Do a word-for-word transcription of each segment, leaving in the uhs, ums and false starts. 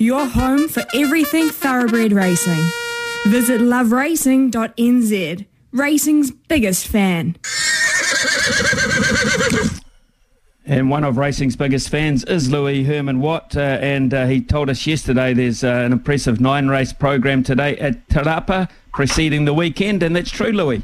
your home for everything thoroughbred racing. Visit love racing dot n z, racing's biggest fan. And one of racing's biggest fans is Louis Herman Watt, uh, and uh, he told us yesterday there's uh, an impressive nine-race program today at Te Rapa, preceding the weekend, and that's true, Louis.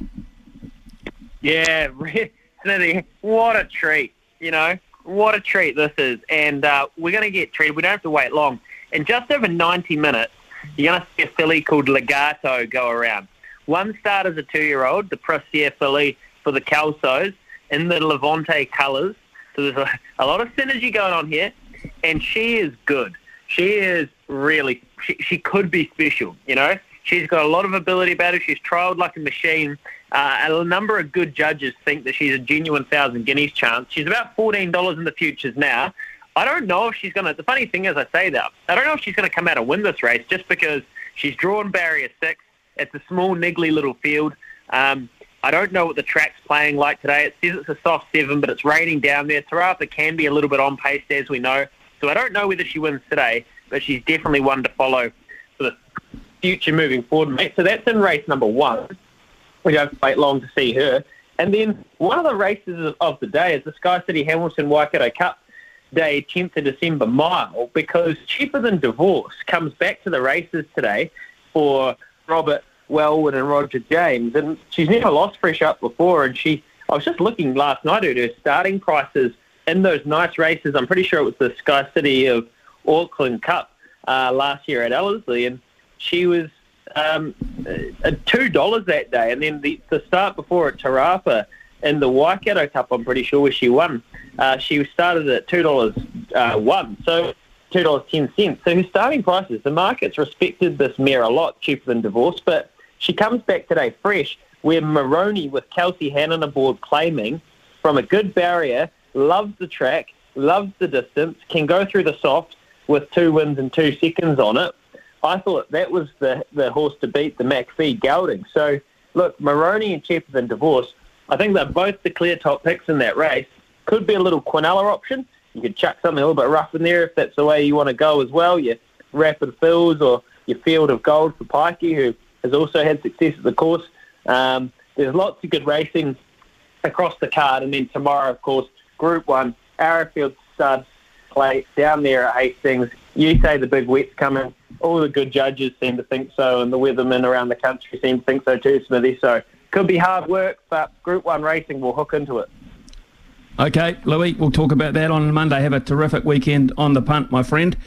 Yeah, Smithy, what a treat, you know, what a treat this is. And uh, we're going to get treated. We don't have to wait long. In just over ninety minutes, you're going to see a filly called Legato go around. One start as a two-year-old, the Prosier filly for the Kelsos, in the Levante colours. So there's a, a lot of synergy going on here, and she is good. She is really, she, she could be special, you know. She's got a lot of ability about her. She's trialled like a machine. Uh, and a number of good judges think that she's a genuine Thousand Guineas chance. She's about fourteen dollars in the futures now. I don't know if she's going to, the funny thing is I say that, I don't know if she's going to come out and win this race just because she's drawn barrier six. It's a small, niggly little field. Um, I don't know what the track's playing like today. It says it's a soft seven, but it's raining down there. Te Rapa can be a little bit on pace, as we know. So I don't know whether she wins today, but she's definitely one to follow for the future moving forward, mate. So that's in race number one. We don't wait long to see her. And then one of the races of the day is the Sky City Hamilton Waikato Cup Day tenth of December mile, because Cheaper Than Divorce comes back to the races today for Robert Wellwood and Roger James, and she's never lost fresh up before, and she I was just looking last night at her starting prices in those nice races. I'm pretty sure it was the Sky City of Auckland Cup uh, last year at Ellerslie, and she was um, uh, two dollars that day, and then the, the start before at Te Rapa in the Waikato Cup, I'm pretty sure, where she won, uh, she started at two dollars uh, one, so two dollars ten. So her starting prices, the market's respected this mare a lot, Cheaper Than Divorce, but she comes back today fresh, where Maroney with Kelsey Hannon aboard claiming from a good barrier, loves the track, loves the distance, can go through the soft with two wins and two seconds on it. I thought that was the, the horse to beat the McPhee gelding. So, look, Maroney and Cheaper Than Divorce, I think they're both the clear top picks in that race. Could be a little Quinella option. You could chuck something a little bit rough in there if that's the way you want to go as well. Your Rapid Fills or your Field of Gold for Pikey, who has also had success at the course. Um, there's lots of good racing across the card. And then tomorrow, of course, Group one, Arrowfield Stud play down there at Hastings. You say the big wet's coming. All the good judges seem to think so, and the weathermen around the country seem to think so too, Smithy. So could be hard work, but Group one racing will hook into it. Okay, Louis, we'll talk about that on Monday. Have a terrific weekend on the punt, my friend.